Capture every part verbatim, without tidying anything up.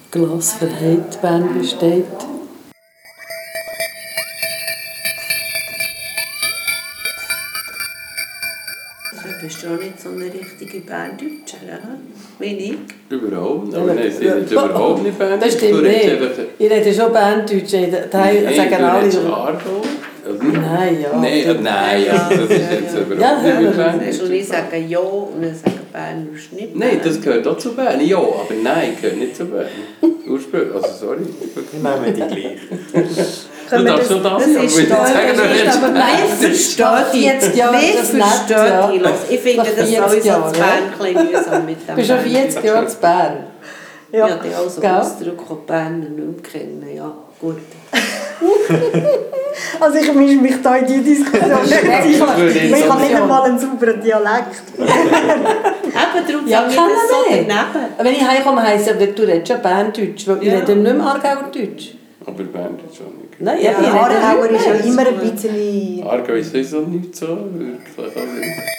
Glas verhält, Bern besteht. Du bist auch nicht so eine richtige Berndeutsche, ja? Wie ich. Überhaupt nicht. Aber nein, sie sind überhaupt nicht Berndeutsche. Das stimmt nicht. Ich rede schon Berndeutsch. Da sagen alle so. Nein, ja. Nein, nein, ja. Das ist jetzt überhaupt ja, nicht mit Berndeutsch. Und ich sage ja und ich sage Bern ist nicht Bern. Nein, das gehört auch zu Bern. Ja, aber nein, gehört nicht zu Bern. Ursprünglich, also sorry. Wir nehmen die gleich. Du darfst schon das sagen, das ist aber nein, versteht vierzig Jahre das versteht ja. Ich finde das sowieso zu Bern ein bisschen mühsam mit dem. Du bist schon vierzig Jahre zu Bern. Ja, ja die also Ausdruck, die Berner nicht mehr kennen. Ja, gut. Also ich mische mich da in die Diskussion nicht ein. Ich habe nicht einmal einen sauberen Dialekt. Eben, darum ja, sage ich das so daneben. Wenn ich heimkomme, heisst es, du redest schon Berndeutsch, weil ich rede nicht mehr Aargauer Deutsch. Aber Berndeutsch auch nicht. Nein, ja, ja, Aargauer ist ja immer ein bisschen... Aargau ist sowieso nicht so, wirklich. Also.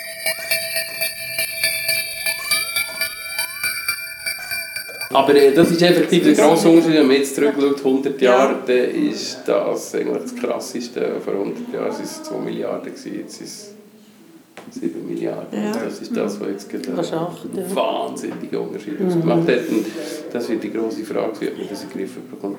Aber äh, das ist effektiv der grosse Unterschied, wenn man jetzt zurückschaut, hundert Jahre, dann ist das eigentlich das Krasseste. Vor hundert Jahren waren es zwei Milliarden, jetzt sind es sieben Milliarden. Ja. Das ist das, was jetzt gerade einen wahnsinnigen Unterschied mhm. gemacht hat. Und das wird die grosse Frage, wie man das in den Griff bekommt.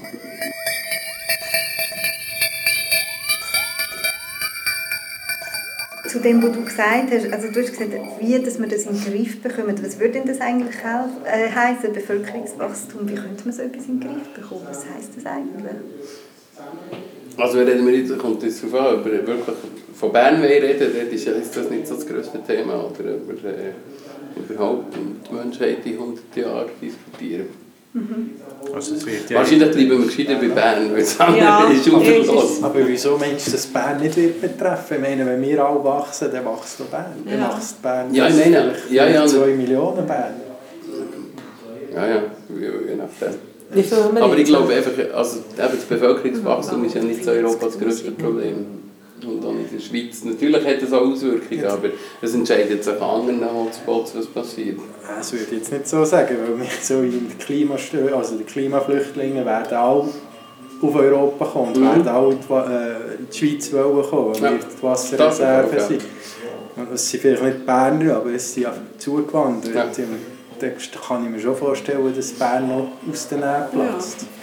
Zu dem, was du gesagt hast, also du hast gesagt, wie dass wir das in den Griff bekommen. Was würde denn das eigentlich äh, heißen, Bevölkerungswachstum? Wie könnte man so etwas in den Griff bekommen? Was heisst das eigentlich? Also reden wir jetzt, kommt jetzt darauf an, ob wir wirklich von Bern reden, dann ist das nicht so das grösste Thema. Oder ob wir äh, überhaupt die Menschheit in hundert Jahren diskutieren. Mhm. Also es wird ja wahrscheinlich bleiben wir gescheiter bei Bern, weil das andere ja, ist aufgeschlossen. Aber wieso meinst du, dass Bern nicht wird betreffen? Ich meine, wenn wir alle wachsen, dann wächst auch Bern. Dann ja. wächst Bern ja, ich meine, ja, ja, zwei Millionen Bern. Ja, ja, je nachdem. Aber ich glaube einfach, also das Bevölkerungswachstum ist ja nicht so Europas grösstes Problem. Und auch in der Schweiz. Natürlich hat es auch Auswirkungen, aber es entscheidet sich an anderen Hotspots, was passiert. Das würde ich jetzt nicht so sagen, weil wir so in die Klimastö- also die Klimaflüchtlinge werden alle auf Europa kommen, mhm. werden alle in die, äh, in die Schweiz wollen kommen, weil ja. wir die Wasserreserven sind. Und das sind vielleicht nicht Berner, aber es sind ja zugewandert. Ja. Da kann ich mir schon vorstellen, dass Bern noch aus den Nähen platzt. Ja.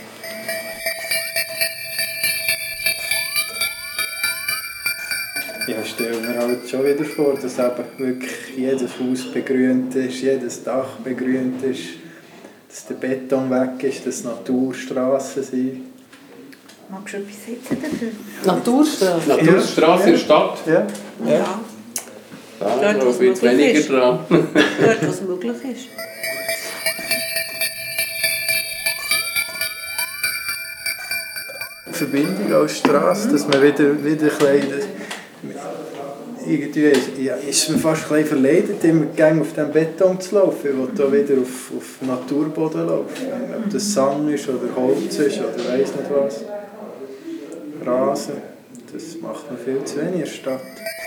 Ja, stellen wir halt schon wieder vor, dass eben wirklich jedes Haus begrünt ist, jedes Dach begrünt ist, dass der Beton weg ist, dass Naturstrassen sind. Magst du etwas setzen dafür? Naturstrasse? Naturstrasse in der Stadt? Ja. ja. ja. Da glaube ich jetzt weniger ist. Dran. Dort, was möglich ist. Verbindung als Strasse, dass man wieder, wieder kleidet. Irgendwie ist, ja, ist mir fast ein bisschen verleidet, immer gegen auf dem Beton zu laufen. Ich will da wieder auf, auf Naturboden laufen. Ob das Sand ist oder Holz ist oder weiss nicht was. Rasen. Das macht man viel zu wenig in der Stadt.